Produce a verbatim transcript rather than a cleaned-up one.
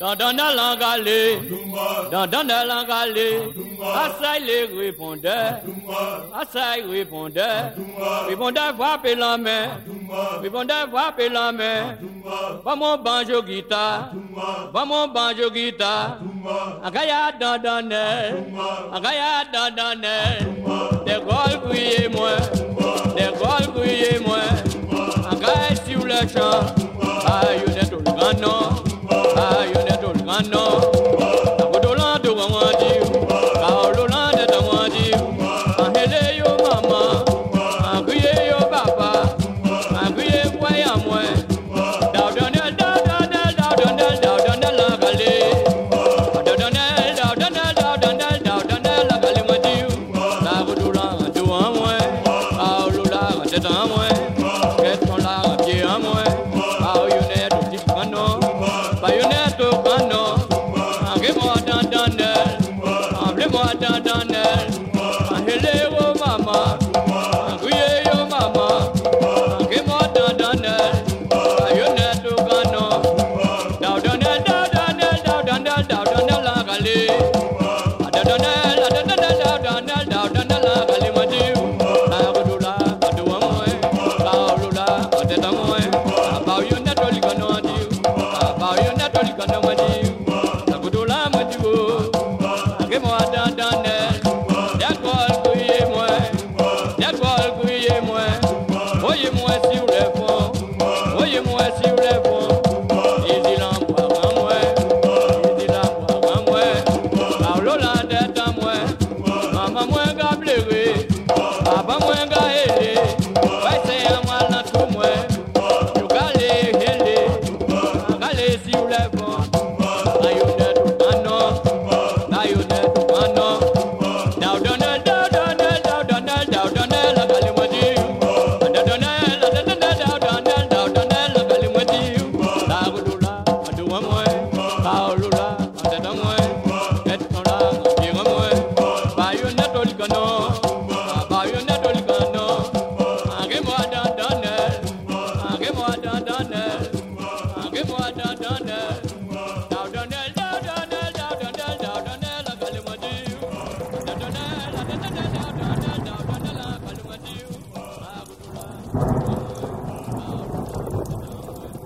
dans dans la galée, dans dans la galée, assaille les répondeurs, assaille répondeurs, répondeurs frapper la main, répondeurs frapper la main, va mon banjo guitare, va mon banjo guitare, agaya dans dans nel, agaya dans dans nel, des gros crier moi, des gros crier moi, agaya sur le champ, aïe on est tout le ganon. Ayo ne tol kano, takodola do wandi, kaolola de wandi, ahele yo mama, akuye yo papa, akuye kwaya mwe, daudonel daudonel daudonel daudonel la gale, daudonel daudonel daudonel daudonel la gale wandi, takodola do wamwe, kaolola de wamwe, ketola pie amwe, ayo ne do tikano. Bayoneto kano, angemo dandanel, amblemo dandanel, ahele wo mama, anguye yo mama, angemo dandanel, bayoneto kano, daudonel daudanel daudanel daudanel la gale, daudanel daudanel daudanel daudanel la gale madiu, agudula aduamwe, kaulula adetamwe, bayoneto likano adiu. You not only gonna win you, Nagudola Madu, Agemo Dandanel, that call to ye moi, that call to ye moi, oh ye moi sur le fond, oh ye moi sur le fond, easy lamp à moi, easy lamp à moi, Paulola de Tamwe, Mama Mwenga Bleu, Papa Mwenga Hele, I say I'm all to moi, you got it, Hele. Si vous lèvez, ayonnette ou canon, ayonnette ou canon, daudonel, daudonel, daudonel, daudonel, la galimodi, daudonel, daudonel, daudonel, daudonel, la galimodi, la goudoula, adouamwe, kaolula, adadamwe, et on la, diremwe, bayonnette ou canon.